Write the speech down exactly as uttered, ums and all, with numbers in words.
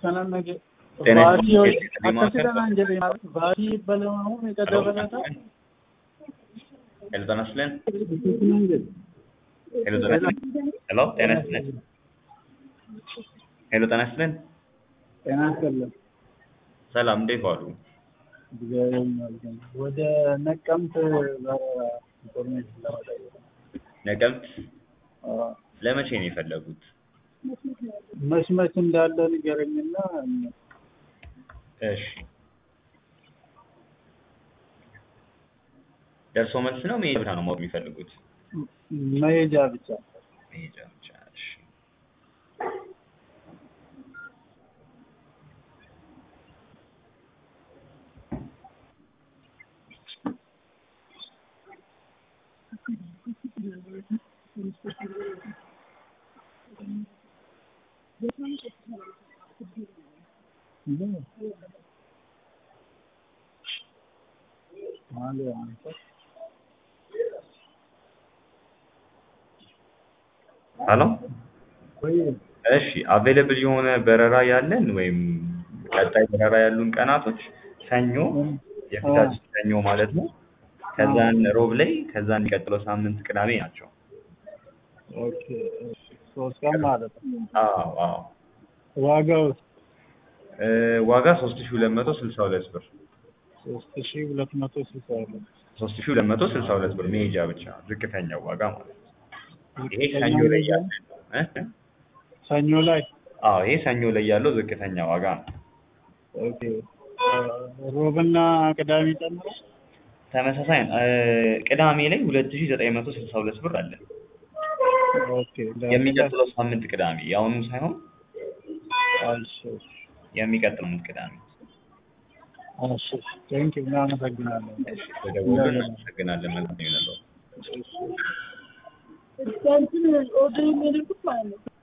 kanan nage Tienes baati que hoy tener más akkasi kana anjeli baati balama me kada balata Hello, Tanaslen. Hello, Tanaslen. Hello, Tanaslen. Hello, Tanaslen. ጤና ይስጥልኝ ሰላም እንዴት ዋሉ? ወደ ነቀምት ኢንፎርሜሽን ለማድረግ ነቀምት ለመቼ ነው የፈለጉት? መች መች እንዳለ ንገረኝና እሺ ደርሶ መልስ ነው መሄጃ ብቻ ነው ማወቅ የሚፈልጉት? መሄጃ ብቻ መሄጃ ብቻ እሺ ሄሎ እሺ አቬሌብል የሆነ በረራ ያለን ወይም ቀጣይ በረራ ያሉን ቀናቶች ሰኞ የፊታችን ሰኞ ማለት ነው ከዛን ሮብ ላይ ከዛን የሚቀጥለው ሳምንት ቅዳሜ ናቸው። ኦኬ ሶስት ቀን ማለት ነው። አዎ አዎ ዋጋው እ ዋጋ ሶስት ሺህ ሁለት መቶ ስልሳ ሁለት ብር ሶስት ሺህ ሁለት መቶ ስልሳ ሁለት ሶስት ሺህ ሁለት መቶ ስልሳ ሁለት ብር መሄጃ ብቻ ዝቅተኛው ዋጋ ማለት ነው። ይሄ ሰኞ ላይ ያለው እ ሰኞ ላይ አዎ ይሄ ሰኞ ላይ ያለው ዝቅተኛ ዋጋ ነው። ኦኬ ሮብና ቅዳሜ ጨምሮ ተመሳሳይ ቅዳሜ ላይ ሁለት ሺህ ዘጠኝ መቶ ስልሳ ሁለት ብር አለ። ኦኬ የሚቀጥለው ሳምንት ቅዳሜ ያውኑ ሳይሆን አልሽ የሚቀጥለው ሳምንት ቅዳሜ እሺ ቴንክ ዩ እናመሰግናለን። እሺ ተደውሉልን እናመሰግናለን መልካም ይሁንልዎት። እሺ